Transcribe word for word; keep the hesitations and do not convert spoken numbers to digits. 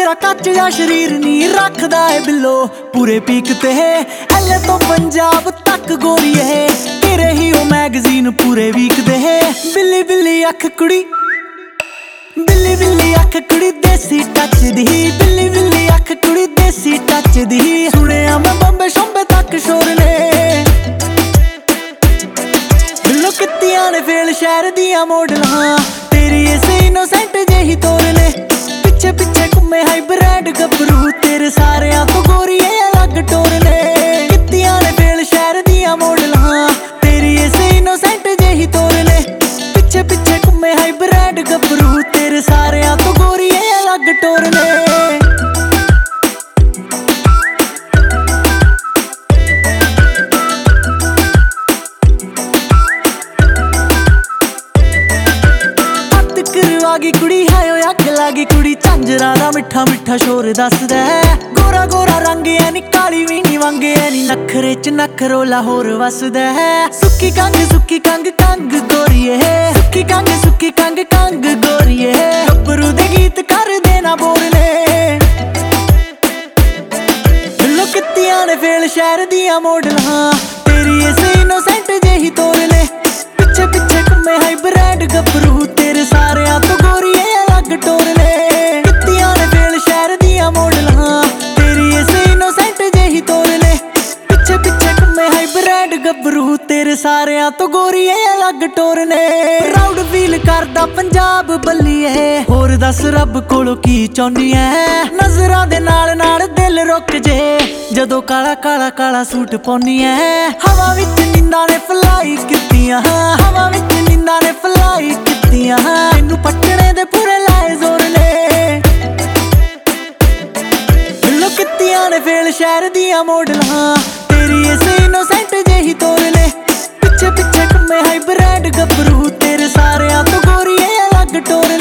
तेरा कच जा शरीर नी रखदा है बिल्लो पूरे पीक ते एले तो पंजाब तक गोरी है तेरे ही ओ मैगजीन पूरे वीक दे बिल्ली बिल्ली अख कुड़ी बिल्ली बिल्ली अख कुड़ी देसी टच दी बिल्ली बिल्ली अख कुड़ी देसी टच दी सुने मैं बंबे शंबे तक शोर ने बिल्लो कित्तियां ने फेल शहर दियां मॉडलां तेरी ऐसे इनोसेंट जेही तोर ने पिछे पिछे घूमे हाइब्रिड गबरू तेरे सारियां तो गोरी अलग टोर ने कित्तियां ने फेल शहर दियां मॉडलां तेरी ऐसे इनोसेंट जेही तोर ने पिछे पिछे घूमे हाइब्रिड गबरू तेरे सारियां तो गोरी अलग टोर ने करवागी कुड़ी है अग लागी कुड़ी झांजरा दा मिठा मिठा शोर दसदा गोरा गोरा रंग है नी काली भी नी वंग है नी नखरे च नखरो लाहौर वसदा सुक्की कंग सुक्की कंग कंग गोरीए सुक्की कंग सुक्की कंग कंग गोरीए गब्बरू दे गीत कर देना बोलने बिल्लो कित्तियां ने फेल शहर दियां मॉडलां तेरी ऐसे इनोसेंट जेही तोर ने पिछे पिछे घूमे हाइब्रिड गब्बरू तेरे सारियां तो गोरी अलग टोर ने कित्तियां ने फेल शहर दियां मॉडलां तेरी ऐसे इनोसेंट जेही तोर ने पिछे पिछे घूमे हाइब्रिड गब्बरू तेरे सारियां तो गोरी अलग टोर ने प्राउड फील करदा पंजाब बल्लीए होर दस रब कोलों की चाहुंदी ऐ नजरां दे नाल नाल दिल रुक जे जदों काला काला काला सूट पाउंदी ऐ हवा विच नींदां ने फलाई कीतियां हवा विच नींदां ने फलाई कीतियां मैनू पटने दे पूरे लाए जोर ने बिल्लो कित्तियां ने फेल शहर दियां मॉडलां तेरी ऐसे इनोसेंट जेही तोर ने पिछे पिछे घूमे हाइब्रिड गब्बरू तेरे सारियां तो गोरी अलग टोर